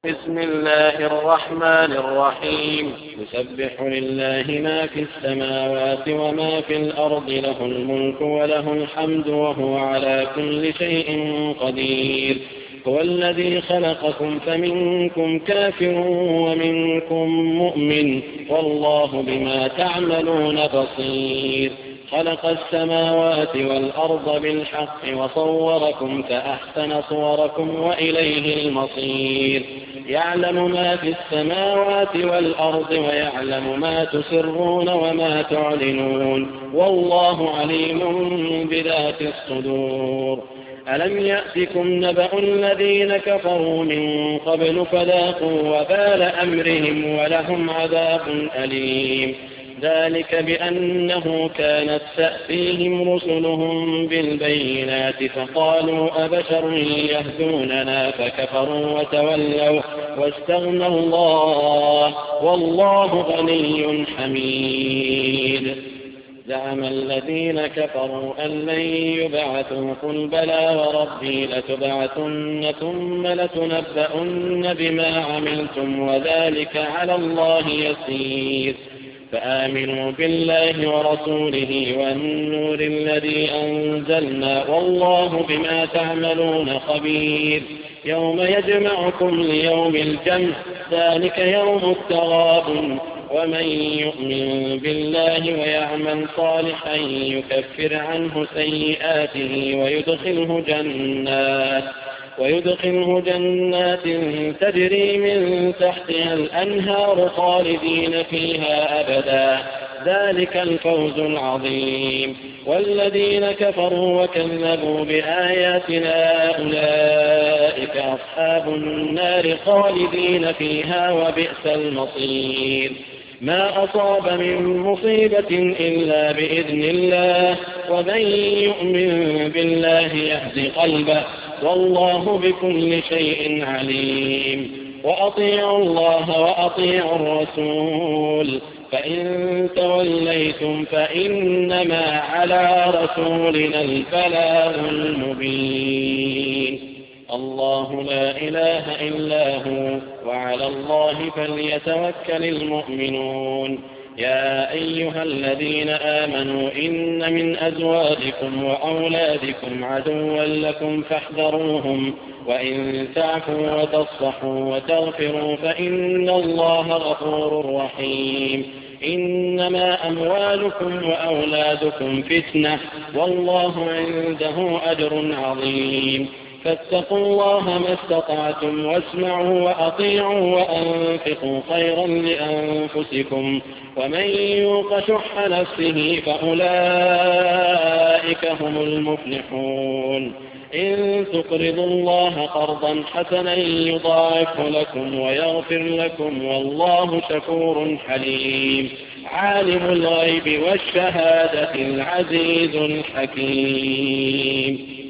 بسم الله الرحمن الرحيم. يسبح لله ما في السماوات وما في الأرض، له الملك وله الحمد وهو على كل شيء قدير. هو الذي خلقكم فمنكم كافر ومنكم مؤمن، والله بما تعملون بصير. خلق السماوات والأرض بالحق وصوركم فأحسن صوركم وإليه المصير. يعلم ما في السماوات والأرض ويعلم ما تسرون وما تعلنون، والله عليم بذات الصدور. ألم يأتكم نبأ الذين كفروا من قبل فذاقوا وبال أمرهم ولهم عذاب أليم. ذلك بأنه كانت تأتيهم رسلهم بالبينات فقالوا أبشر يهدوننا فكفروا وتولوا واستغنى الله والله غني حميد. زعم الذين كفروا أن لن يبعثوا، قل بلى وربي لتبعثن ثم لتنبؤن بما عملتم وذلك على الله يسير. فآمنوا بالله ورسوله والنور الذي أنزلنا، والله بما تعملون خبير. يوم يجمعكم ليوم الجمع، ذلك يوم التغابن. ومن يؤمن بالله ويعمل صالحا يكفر عنه سيئاته ويدخله جنات تجري من تحتها الأنهار خالدين فيها أبدا، ذلك الفوز العظيم. والذين كفروا وكذبوا بآياتنا أولئك أصحاب النار خالدين فيها وبئس المصير. ما أصاب من مصيبة إلا بإذن الله، ومن يؤمن بالله يهد قلبه، والله بكل شيء عليم. وأطيعوا الله وأطيعوا الرسول، فإن توليتم فإنما على رسولنا البلاغ المبين. الله لا إله إلا هو، وعلى الله فليتوكل المؤمنون. يا أيها الذين آمنوا إن من أزواجكم وأولادكم عدوا لكم فاحذروهم، وإن تعفوا وتصفحوا وتغفروا فإن الله غفور رحيم. إنما أموالكم وأولادكم فتنة، والله عنده أجر عظيم. فاتقوا الله ما استطعتم واسمعوا وأطيعوا وأنفقوا خيرا لأنفسكم، ومن يوق شح نفسه فأولئك هم المفلحون. إن تقرضوا الله قرضا حسنا يضاعفه لكم ويغفر لكم، والله شكور حليم. عالم الغيب والشهادة العزيز الحكيم.